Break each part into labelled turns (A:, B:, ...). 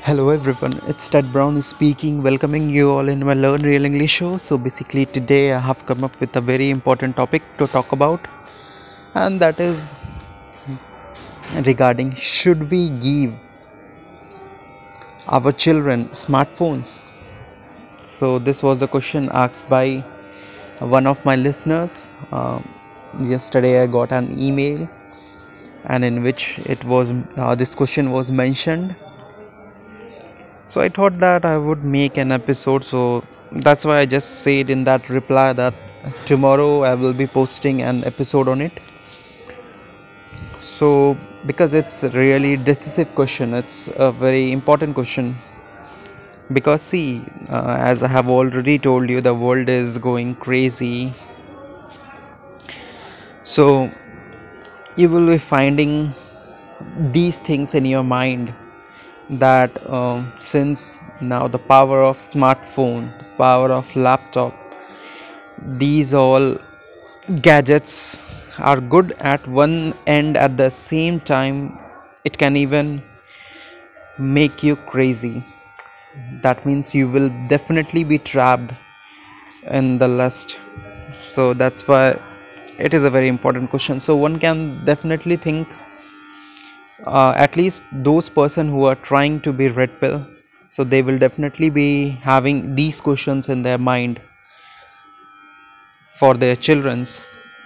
A: Hello everyone, it's Ted Brown speaking, welcoming you all in my Learn Real English show. So basically today I have come up with a very important topic to talk about, and that is regarding should we give our children smartphones. So this was the question asked by one of my listeners. Yesterday I got an email and in which it was this question was mentioned. So I thought that I would make an episode, so that's why I just said in that reply that tomorrow I will be posting an episode on it. So because it's a really decisive question, it's a very important question. Because see, as I have already told you, the world is going crazy. So you will be finding these things in your mind that since now the power of smartphone, the power of laptop, these all gadgets are good at one end, at the same time it can even make you crazy. That means you will definitely be trapped in the lust. So that's why it is a very important question. So one can definitely think, at least those person who are trying to be red pill, so they will definitely be having these questions in their mind for their children's.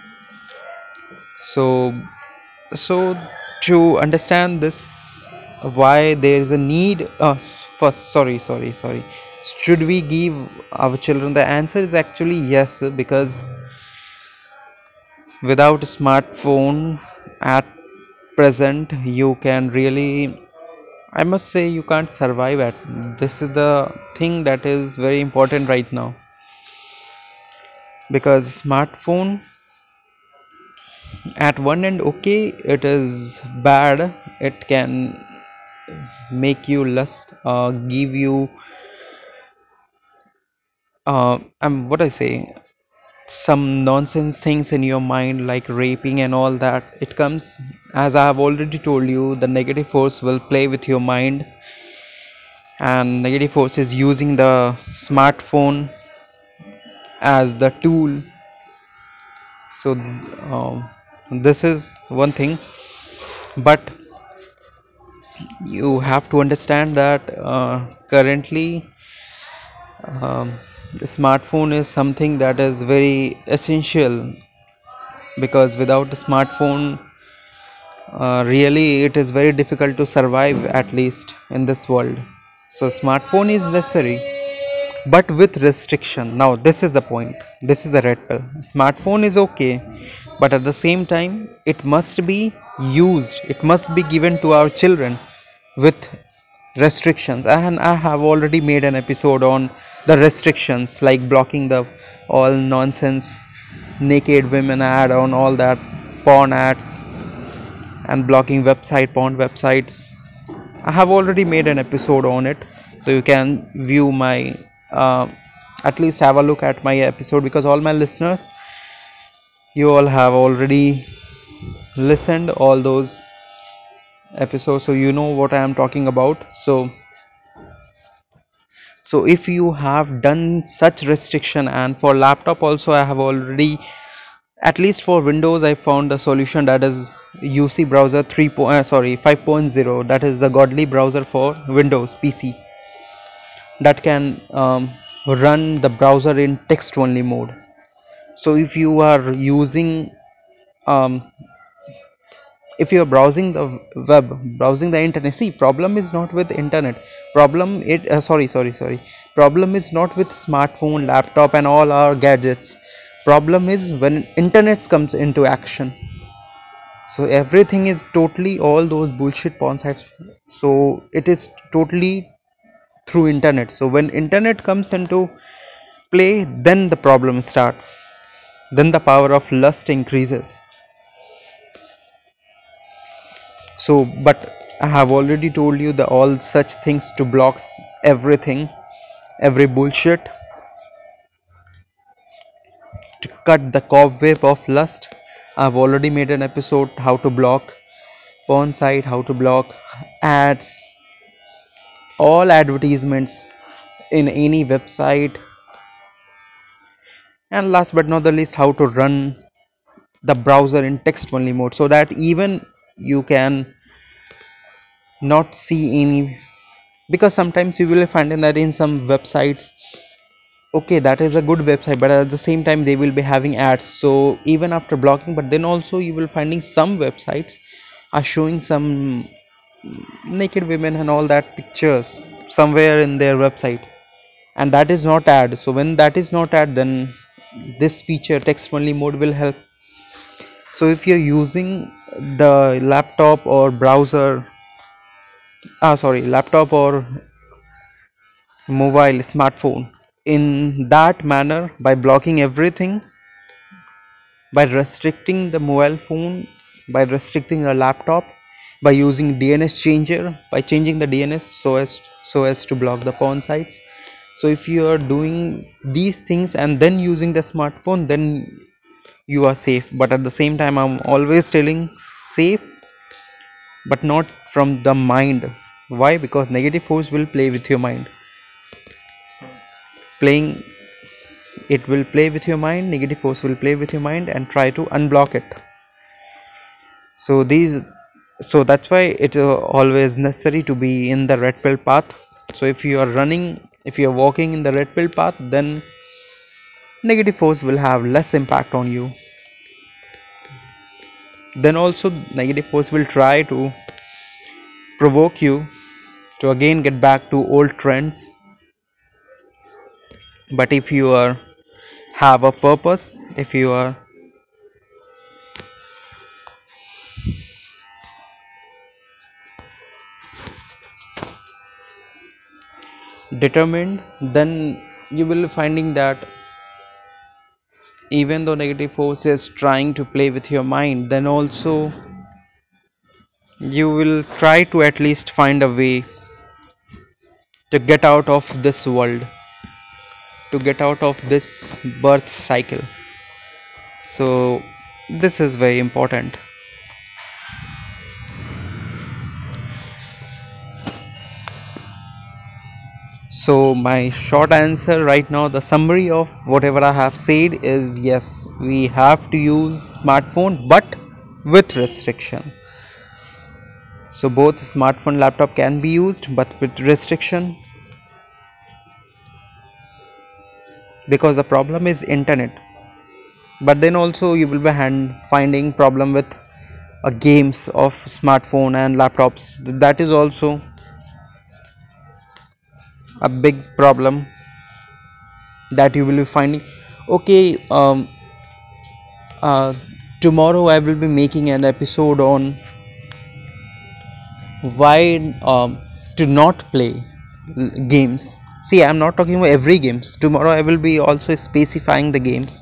A: So so to understand this, why there is a need, first, sorry, should we give our children, the answer is actually yes, because without a smartphone at present you can really, I must say, you can't survive at. This is the thing that is very important right now, because smartphone at one end, okay, it is bad. It can make you lust, give you what I say, some nonsense things in your mind like raping and all that. It comes, as I have already told you, the negative force will play with your mind, and negative force is using the smartphone as the tool. So this is one thing, but you have to understand that currently the smartphone is something that is very essential, because without a smartphone, really it is very difficult to survive, at least in this world. So smartphone is necessary, but with restriction. Now this is the point, this is the red pill. Smartphone is okay, but at the same time it must be used, it must be given to our children with restrictions. And I have already made an episode on the restrictions, like blocking the all nonsense naked women ad on all that porn ads, and blocking porn websites. I have already made an episode on it, so you can view my, uh, at least have a look at my episode, because all my listeners, you all have already listened all those episodes, so you know what I am talking about. So if you have done such restriction, and for laptop also I have already, at least for Windows, I found a solution, that is UC browser 5.0, that is the godly browser for Windows PC, that can run the browser in text only mode. So if you are using, um, if you are browsing the web, browsing the internet, see, problem is not with internet, problem it sorry, problem is not with smartphone, laptop and all our gadgets. Problem is when internet comes into action. So everything is totally, all those bullshit porn sites, so it is totally through internet. So when internet comes into play, then the problem starts, then the power of lust increases. So but I have already told you the all such things to blocks everything, every bullshit, to cut the cobweb of lust. I've already made an episode how to block porn site, how to block ads, all advertisements in any website. And last but not the least, how to run the browser in text only mode, so that even you can not see any, because sometimes you will find in that in some websites, okay, that is a good website, but at the same time they will be having ads. So even after blocking, but then also you will finding some websites are showing some naked women and all that pictures somewhere in their website, and that is not ad. So when that is not ad, then this feature text only mode will help. So if you're using the laptop or browser, laptop or mobile smartphone in that manner, by blocking everything, by restricting the mobile phone, by restricting the laptop, by using DNS changer, by changing the DNS so as to block the porn sites. So if you are doing these things and then using the smartphone, then you are safe. But at the same time, I'm always telling, safe but not from the mind. Why? Because negative force will play with your mind. Playing it will play with your mind, negative force will play with your mind and try to unblock it. So that's why it is always necessary to be in the red pill path. So if you are running, if you are walking in the red pill path, then negative force will have less impact on you. Then also negative force will try to provoke you to again get back to old trends. But if you are have a purpose, if you are determined, then you will finding that even though negative force is trying to play with your mind, then also you will try to at least find a way to get out of this world, to get out of this birth cycle. So this is very important. So my short answer right now, the summary of whatever I have said is, yes, we have to use smartphone but with restriction. So both smartphone, laptop can be used but with restriction, because the problem is internet. But then also you will be finding problem with games of smartphone and laptops. That is also a big problem that you will be finding. Okay, uh, tomorrow I will be making an episode on why to not play games. See, I'm not talking about every games. Tomorrow I will be also specifying the games.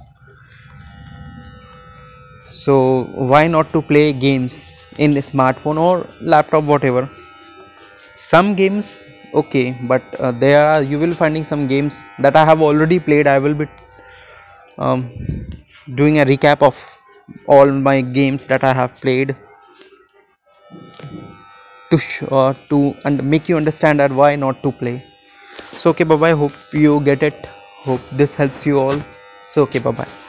A: So why not to play games in a smartphone or laptop, whatever. Some games, okay, but there are, you will finding some games that I have already played. I will be um, doing a recap of all my games that I have played to make you understand that why not to play. So okay, bye bye. Hope you get it. Hope this helps you all. So okay, bye bye.